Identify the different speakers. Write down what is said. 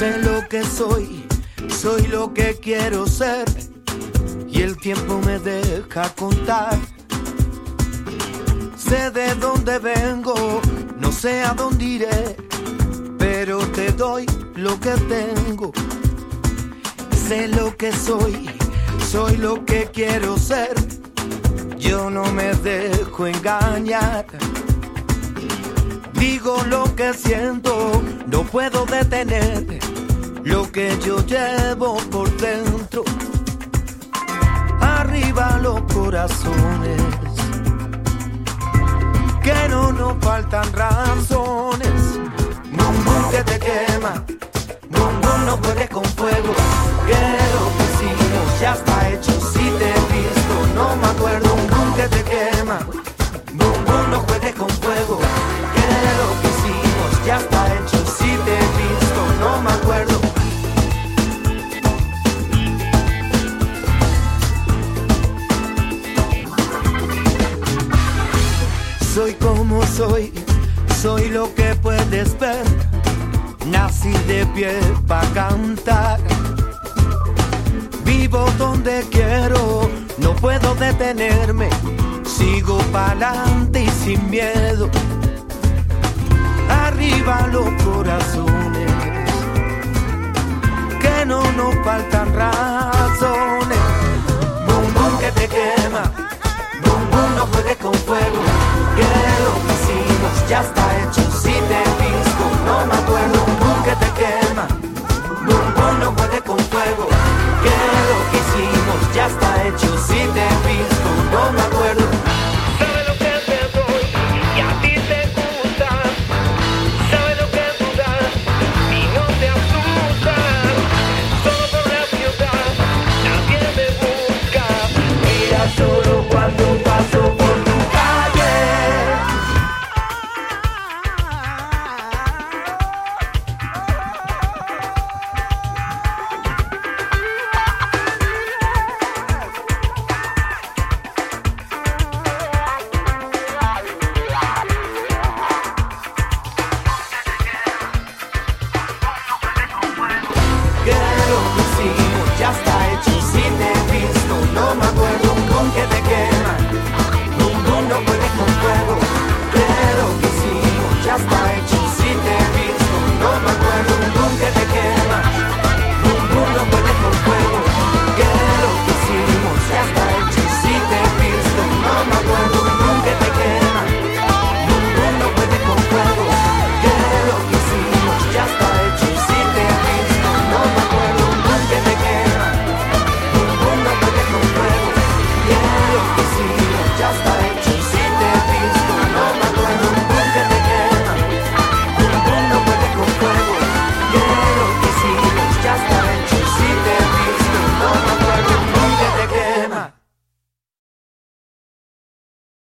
Speaker 1: Sé lo que soy lo que quiero ser, y el tiempo me deja contar. Sé de dónde vengo, no sé a dónde iré, pero te doy lo que tengo. Sé lo que soy lo que quiero ser, yo no me dejo engañar. Digo lo que siento, no puedo detener lo que yo llevo por dentro. Arriba los corazones, que no nos faltan razones. Bum bum que te quema, bum bum no juegues con fuego. Que lo que hicimos ya está hecho, si te he visto no me acuerdo. Bum bum que te quema, bum bum no juegues con fuego. Que lo que hicimos ya está hecho, si te he visto no me acuerdo. Soy como soy lo que puedes ver. Nací de pie pa' cantar. Vivo donde quiero, no puedo detenerme. Sigo pa'lante y sin miedo. Arriba los corazones, que no nos faltan razones. Bum bum que te quema, bum bum no juegues con fuego. Que lo que hicimos ya está hecho, si te he visto no me acuerdo. Bum bum que te quema, bum bum no juegues con fuego. Que lo que hicimos ya está hecho, si te he visto no me acuerdo.
Speaker 2: Sabe lo que te doy y a ti te gusta. Sabe lo que tú das y no te asusta. Solo por la ciudad nadie me busca. Mira solo cuando paso por tu calle.
Speaker 1: Que lo que hicimos ya está hecho, si te he visto no me acuerdo. Bum bum que te quema, bum bum no juegues con fuego. Que lo que hicimos ya está hecho, si te he visto no me acuerdo. Bum bum que te quema, bum bum no juegues con fuego. Que lo que hicimos ya está hecho, si te he visto no me acuerdo. Bum bum que te quema, bum bum no juegues con fuego. Que lo que hicimos ya está hecho, si te he visto no me acuerdo. Bum bum que te quema, bum bum no juegues con fuego. Que lo que hicimos ya está hecho.